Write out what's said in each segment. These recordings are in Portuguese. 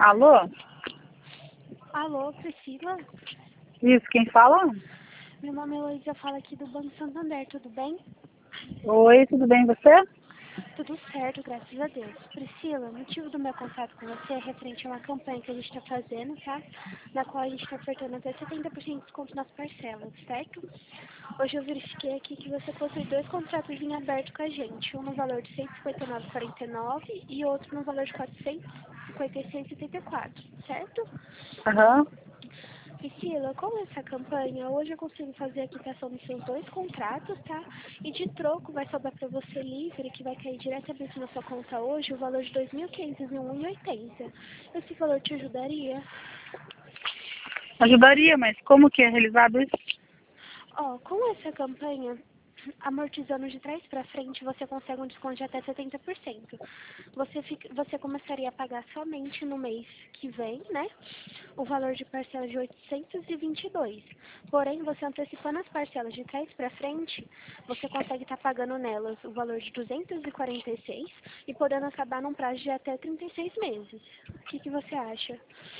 Alô? Alô, Priscila? Isso, quem fala? Meu nome é Heloísa, eu falo aqui do Banco Santander, tudo bem? Oi, tudo bem você? Tudo certo, graças a Deus. Priscila, o motivo do meu contato com você é referente a uma campanha que a gente está fazendo, tá? Na qual a gente está ofertando até 70% de desconto nas parcelas, certo? Hoje eu verifiquei aqui que você possui 2 contratos em aberto com a gente, um no valor de R$ 159,49 e outro no valor de R$ 456,74, certo? Aham. Priscila, com essa campanha, hoje eu consigo fazer a quitação dos seus 2 contratos, tá? E de troco vai sobrar para você livre, que vai cair diretamente na sua conta hoje, o valor de R$ 2.501,80. Esse valor te ajudaria? Ajudaria, mas como que é realizado isso? Ó, com essa campanha, amortizando de trás para frente, você consegue um desconto de até 70%. Você começaria a pagar somente no mês que vem, né? O valor de parcela de 822. Porém, você antecipando as parcelas de trás para frente, você consegue estar pagando nelas o valor de 246 e podendo acabar num prazo de até 36 meses. O que você acha?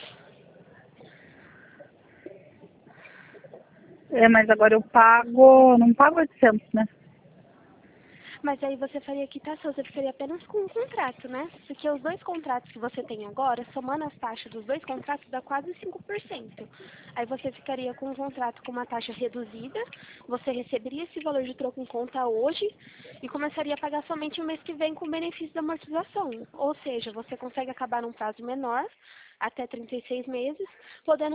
É, mas agora eu pago, não pago 800, né? Mas aí você faria quitação, você ficaria apenas com um contrato, né? Porque os 2 contratos que você tem agora, somando as taxas dos 2 contratos, dá quase 5%. Aí você ficaria com um contrato com uma taxa reduzida, você receberia esse valor de troco em conta hoje e começaria a pagar somente o mês que vem com o benefício da amortização. Ou seja, você consegue acabar num prazo menor, até 36 meses, podendo